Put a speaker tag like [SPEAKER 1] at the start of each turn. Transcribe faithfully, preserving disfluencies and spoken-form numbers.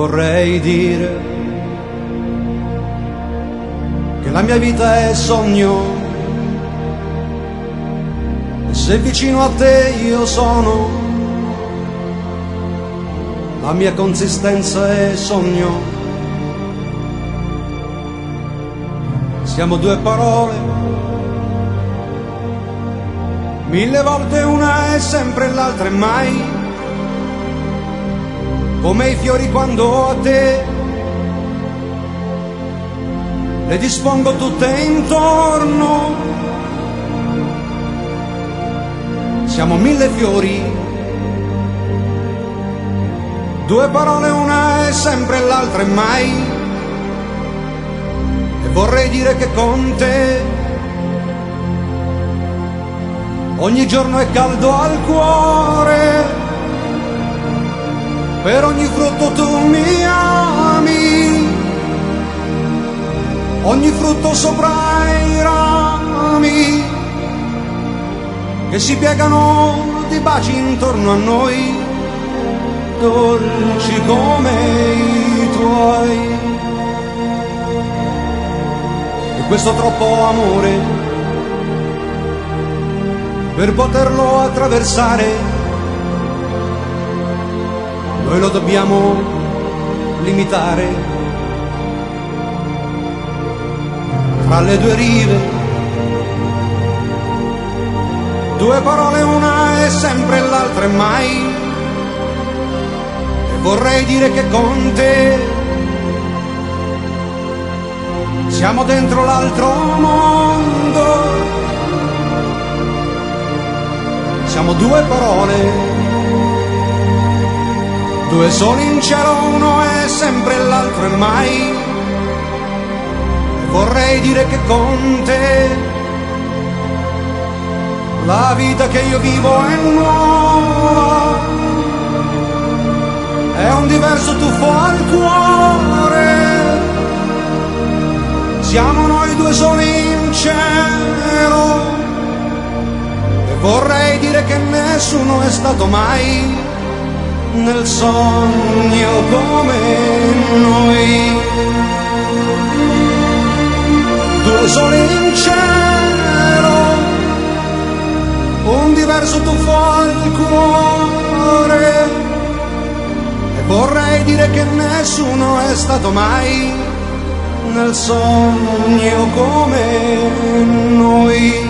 [SPEAKER 1] vorrei dire che la mia vita è sogno, e se vicino a te io sono, la mia consistenza è sogno. Siamo due parole, mille volte una è sempre l'altra e mai, come i fiori quando a te le dispongo tutte intorno. Siamo mille fiori, due parole, una è sempre l'altra e mai, e vorrei dire che con te ogni giorno è caldo al cuore, per ogni frutto tu mi ami, ogni frutto sopra i rami che si piegano di baci intorno a noi, dolci come i tuoi. E questo troppo amore, per poterlo attraversare, noi lo dobbiamo limitare fra le due rive. Due parole, una è sempre l'altra e mai, e vorrei dire che con te siamo dentro l'altro mondo. Siamo due parole, due soli in cielo, uno è sempre l'altro e mai, e vorrei dire che con te la vita che io vivo è nuova, è un diverso tuffo al cuore. Siamo noi due soli in cielo, e vorrei dire che nessuno è stato mai nel sogno come noi. Due soli in cielo, un diverso tuffo al cuore, e vorrei dire che nessuno è stato mai nel sogno come noi.